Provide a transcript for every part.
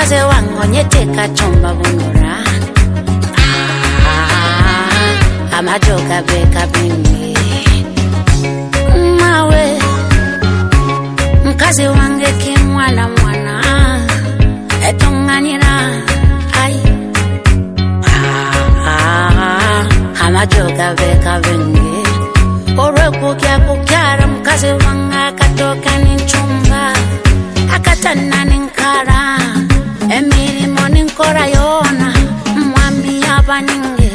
mkaze wangu nyeteka chomba bunura amajoka beka bini mawe mkaze wange kimwana mwana etonganira ai amajoka beka bini orweku kya kukyara mkaze wanga katoka ninchumba akatana ninkara emirimo ninkora yona mwami abaninge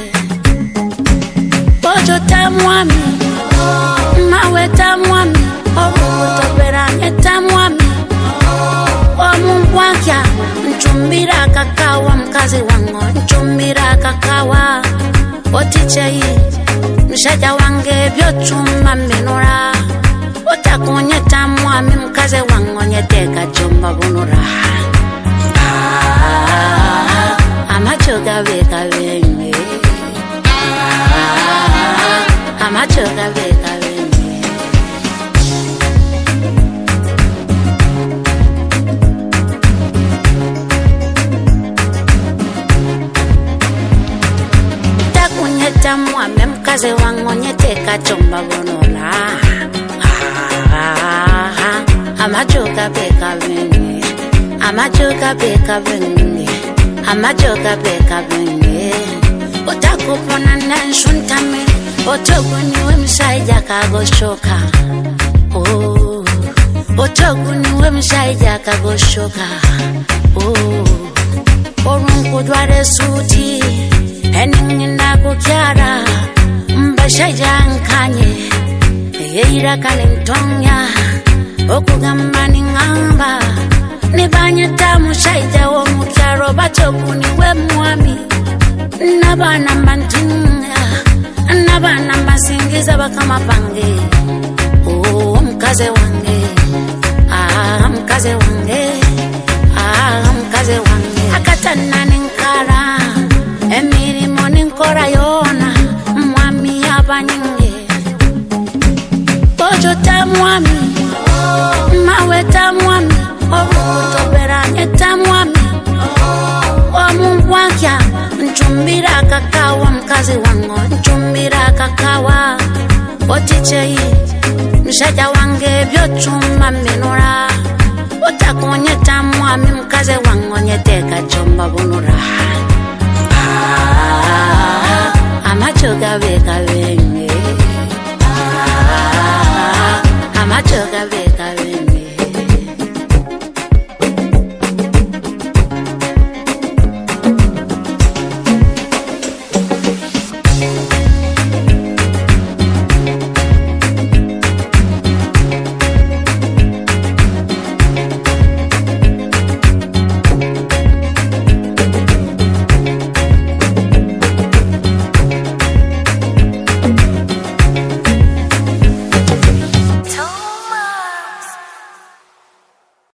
ojo tamwami mawe tamwami obutoberanye tamwami omumbwakya nchumbira kakawa mkazi wango nchumbira kakawa otichei mshaja wange byochuma minura otakunye tamwami mkazi wango nyeteka chumba bunura amachoka beka benge amachoka beka benge takunye tamwami mkazi wango nyeteka chumba bunura amachoka beka benge amachoka beka benge amajoka beka benge otakupona nanshuntame otoguniwe mshaija kagoshoka otoguniwe mshaija kagoshoka orunkudware suti eningina kukyara mbashaija nkanye yeira kalintonya okugamba ningamba nibanyeta mushaija wo mukyaro batoguniwe mwami nabana mbantinga nabana mbasingiza bakama pange mkaze wange mkaze wange mkaze wange akatana ninkara emirimo ninkora yona mwami abaninge ojo tamwami mawe tamwami obutoberanye tamwami omumbwakya nchumbira kakawa mkazi wango nchumbira kakawa otichei mshaja wange byochuma minura otakunye tamwami mkazi wango nyeteka chomba bunura amachoka beka